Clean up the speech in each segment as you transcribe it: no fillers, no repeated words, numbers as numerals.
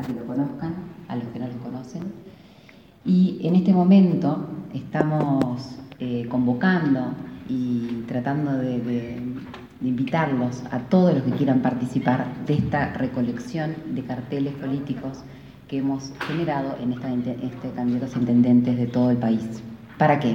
a que lo conozcan, a los que no lo conocen. Y en este momento estamos convocando y tratando de invitarlos a todos los que quieran participar de esta recolección de carteles políticos que hemos generado en candidatos a intendentes de todo el país. ¿Para qué?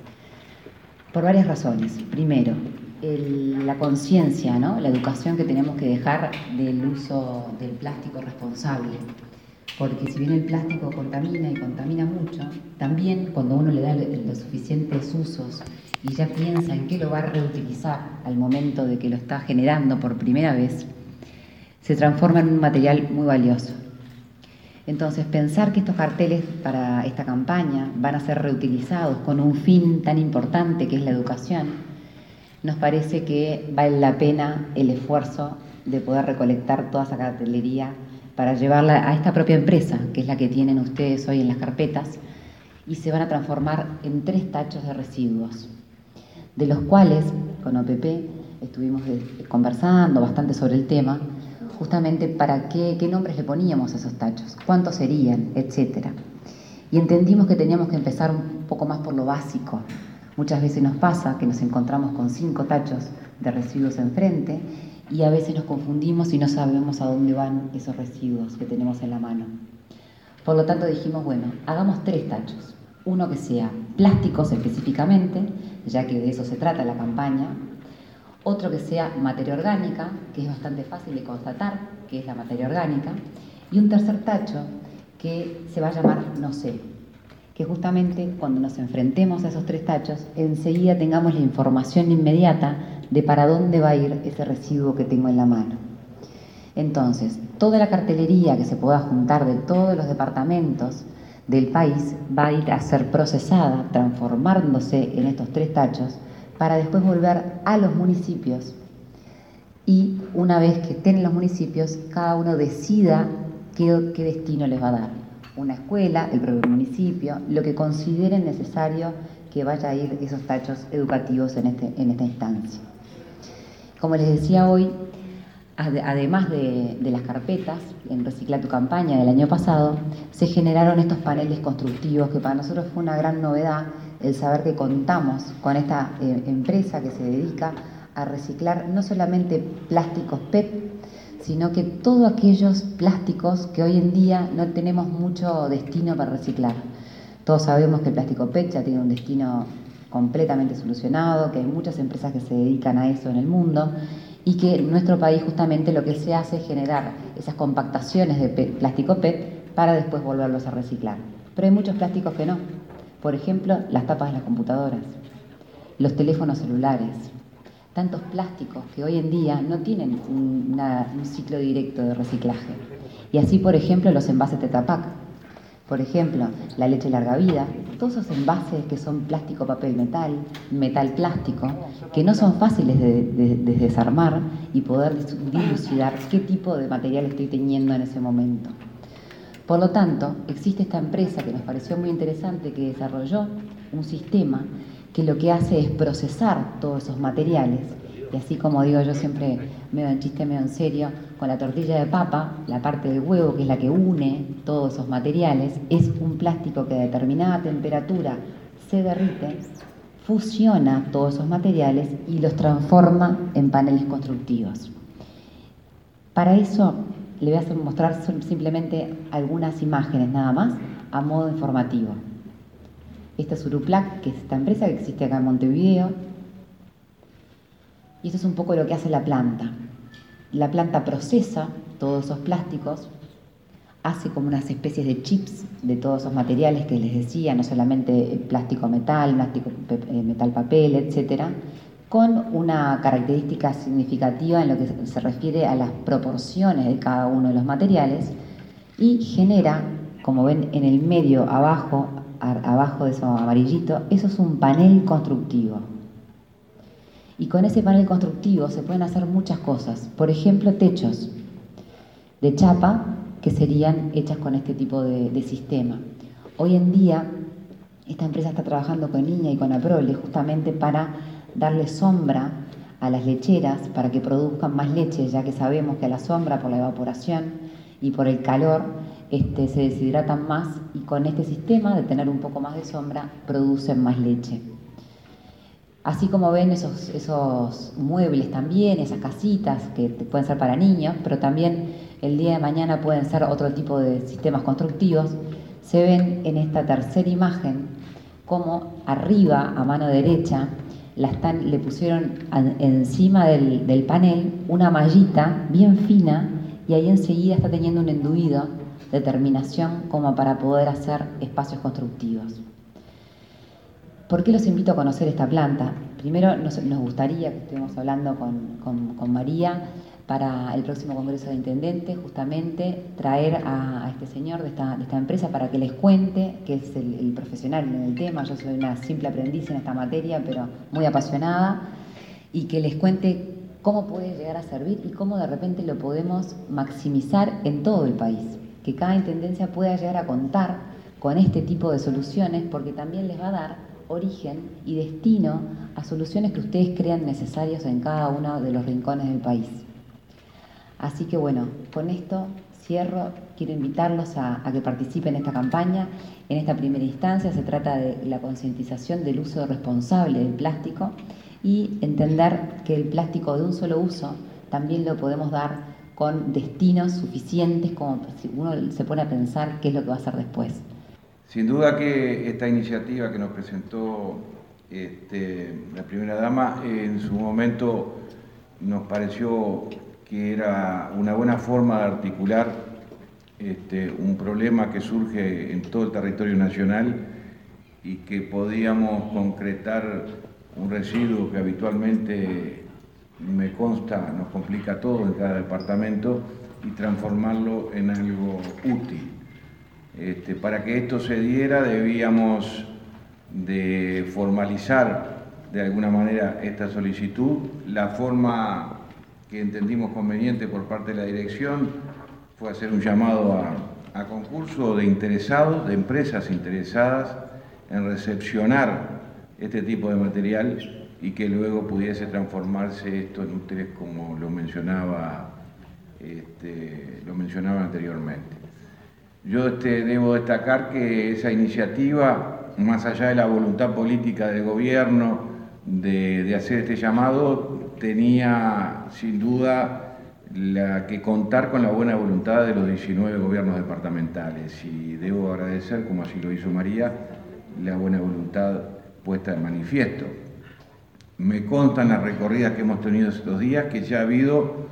Por varias razones. Primero, la conciencia, ¿no? La educación que tenemos que dejar del uso del plástico responsable. Porque si bien el plástico contamina y contamina mucho, también cuando uno le da los suficientes usos y ya piensa en qué lo va a reutilizar al momento de que lo está generando por primera vez, se transforma en un material muy valioso. Entonces, pensar que estos carteles para esta campaña van a ser reutilizados con un fin tan importante que es la educación, nos parece que vale la pena el esfuerzo de poder recolectar toda esa cartelería para llevarla a esta propia empresa, que es la que tienen ustedes hoy en las carpetas, y se van a transformar en 3 tachos de residuos, de los cuales con OPP estuvimos conversando bastante sobre el tema, justamente para qué nombres le poníamos a esos tachos, cuántos serían, etcétera. Y entendimos que teníamos que empezar un poco más por lo básico. Muchas veces nos pasa que nos encontramos con 5 tachos de residuos enfrente y a veces nos confundimos y no sabemos a dónde van esos residuos que tenemos en la mano. Por lo tanto dijimos, bueno, hagamos 3 tachos. Uno que sea plásticos específicamente, ya que de eso se trata la campaña. Otro que sea materia orgánica, que es bastante fácil de constatar que es la materia orgánica. Y un tercer tacho que se va a llamar no sé, que justamente cuando nos enfrentemos a esos 3 tachos, enseguida tengamos la información inmediata de para dónde va a ir ese residuo que tengo en la mano. Entonces, toda la cartelería que se pueda juntar de todos los departamentos del país va a ir a ser procesada, transformándose en estos 3 tachos, para después volver a los municipios. Y una vez que estén en los municipios, cada uno decida qué destino les va a dar. Una escuela, el propio municipio, lo que consideren necesario que vaya a ir esos tachos educativos en esta instancia. Como les decía hoy, además de las carpetas, en Recicla tu Campaña del año pasado, se generaron estos paneles constructivos que para nosotros fue una gran novedad el saber que contamos con esta empresa que se dedica a reciclar no solamente plásticos PET, sino que todos aquellos plásticos que hoy en día no tenemos mucho destino para reciclar. Todos sabemos que el plástico PET ya tiene un destino completamente solucionado, que hay muchas empresas que se dedican a eso en el mundo y que en nuestro país justamente lo que se hace es generar esas compactaciones de plástico PET para después volverlos a reciclar. Pero hay muchos plásticos que no. Por ejemplo, las tapas de las computadoras, los teléfonos celulares, tantos plásticos que hoy en día no tienen un ciclo directo de reciclaje. Y así, por ejemplo, los envases Tetra Pak. Por ejemplo, la leche larga vida, todos esos envases que son plástico, papel, metal, plástico, que no son fáciles de desarmar y poder dilucidar qué tipo de material estoy teniendo en ese momento. Por lo tanto, existe esta empresa que nos pareció muy interesante que desarrolló un sistema que lo que hace es procesar todos esos materiales y así como digo yo siempre, medio en chiste, medio en serio, con la tortilla de papa, la parte del huevo que es la que une todos esos materiales, es un plástico que a determinada temperatura se derrite, fusiona todos esos materiales y los transforma en paneles constructivos. Para eso le voy a mostrar simplemente algunas imágenes nada más a modo informativo. Esta es Uruplac, que es esta empresa que existe acá en Montevideo. Y esto es un poco lo que hace la planta. La planta procesa todos esos plásticos, hace como unas especies de chips de todos esos materiales que les decía, no solamente plástico metal, metal papel, etcétera, con una característica significativa en lo que se refiere a las proporciones de cada uno de los materiales y genera, como ven en el medio, abajo de eso amarillito, eso es un panel constructivo. Y con ese panel constructivo se pueden hacer muchas cosas. Por ejemplo, techos de chapa que serían hechas con este tipo de sistema. Hoy en día, esta empresa está trabajando con INEA y con APROLE justamente para darle sombra a las lecheras para que produzcan más leche, ya que sabemos que a la sombra, por la evaporación y por el calor, se deshidratan más y con este sistema de tener un poco más de sombra producen más leche. Así como ven esos muebles también, esas casitas que pueden ser para niños, pero también el día de mañana pueden ser otro tipo de sistemas constructivos, se ven en esta tercera imagen como arriba, a mano derecha, le pusieron encima del panel una mallita bien fina y ahí enseguida está teniendo un enduido de terminación como para poder hacer espacios constructivos. ¿Por qué los invito a conocer esta planta? Primero, nos gustaría que estemos hablando con María para el próximo Congreso de Intendentes, justamente traer a este señor de esta empresa para que les cuente, que es el profesional en el tema. Yo soy una simple aprendiz en esta materia, pero muy apasionada, y que les cuente cómo puede llegar a servir y cómo de repente lo podemos maximizar en todo el país. Que cada intendencia pueda llegar a contar con este tipo de soluciones, porque también les va a dar origen y destino a soluciones que ustedes crean necesarias en cada uno de los rincones del país. Así que bueno, con esto cierro. Quiero invitarlos a que participen en esta campaña. En esta primera instancia se trata de la concientización del uso responsable del plástico y entender que el plástico de un solo uso también lo podemos dar con destinos suficientes como si uno se pone a pensar qué es lo que va a hacer después. Sin duda que esta iniciativa que nos presentó la primera dama, en su momento nos pareció que era una buena forma de articular un problema que surge en todo el territorio nacional y que podíamos concretar un residuo que habitualmente, me consta, nos complica todo en cada departamento y transformarlo en algo útil. Para que esto se diera debíamos de formalizar de alguna manera esta solicitud. La forma que entendimos conveniente por parte de la dirección fue hacer un llamado a concurso de interesados, de empresas interesadas en recepcionar este tipo de material y que luego pudiese transformarse esto en útiles como lo mencionaba anteriormente. Yo debo destacar que esa iniciativa, más allá de la voluntad política del gobierno de hacer este llamado, tenía sin duda que contar con la buena voluntad de los 19 gobiernos departamentales y debo agradecer, como así lo hizo María, la buena voluntad puesta de manifiesto. Me constan las recorridas que hemos tenido estos días que ya ha habido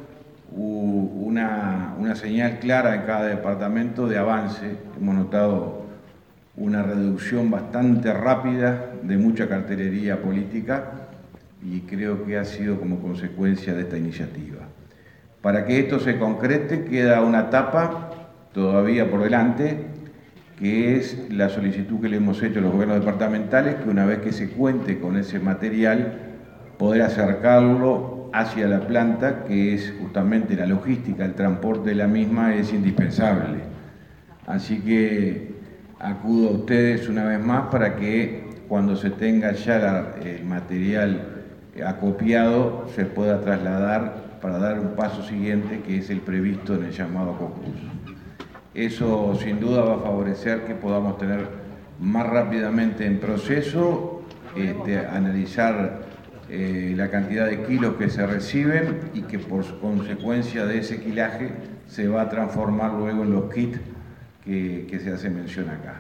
una señal clara en cada departamento de avance. Hemos notado una reducción bastante rápida de mucha cartelería política y creo que ha sido como consecuencia de esta iniciativa. Para que esto se concrete queda una etapa todavía por delante, que es la solicitud que le hemos hecho a los gobiernos departamentales, que una vez que se cuente con ese material, poder acercarlo hacia la planta, que es justamente la logística, el transporte de la misma es indispensable. Así que acudo a ustedes una vez más para que cuando se tenga ya el material acopiado se pueda trasladar para dar un paso siguiente, que es el previsto en el llamado concurso. Eso sin duda va a favorecer que podamos tener más rápidamente en proceso, analizar la cantidad de kilos que se reciben y que por consecuencia de ese quilaje se va a transformar luego en los kits que se hace mención acá.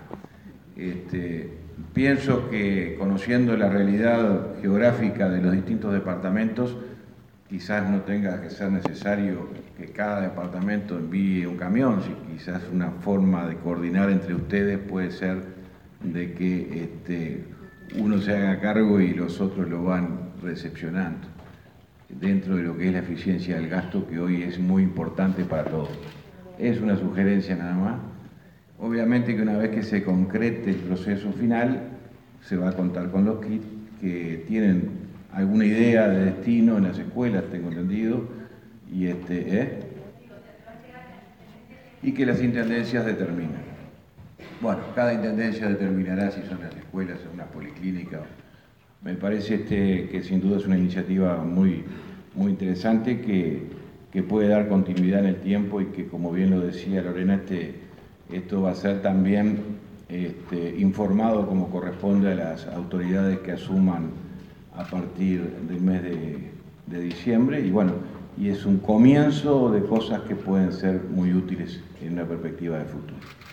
Pienso que conociendo la realidad geográfica de los distintos departamentos, quizás no tenga que ser necesario que cada departamento envíe un camión, quizás una forma de coordinar entre ustedes puede ser de que uno se haga cargo y los otros lo van recepcionando, dentro de lo que es la eficiencia del gasto, que hoy es muy importante para todos. Es una sugerencia nada más. Obviamente que una vez que se concrete el proceso final, se va a contar con los kits que tienen alguna idea de destino en las escuelas, tengo entendido, y que las intendencias determinan. Bueno, cada intendencia determinará si son las escuelas o una policlínica. Me parece que sin duda es una iniciativa muy, muy interesante que puede dar continuidad en el tiempo y que, como bien lo decía Lorena, Esto va a ser también informado como corresponde a las autoridades que asuman a partir del mes de diciembre, y bueno, y es un comienzo de cosas que pueden ser muy útiles en una perspectiva de futuro.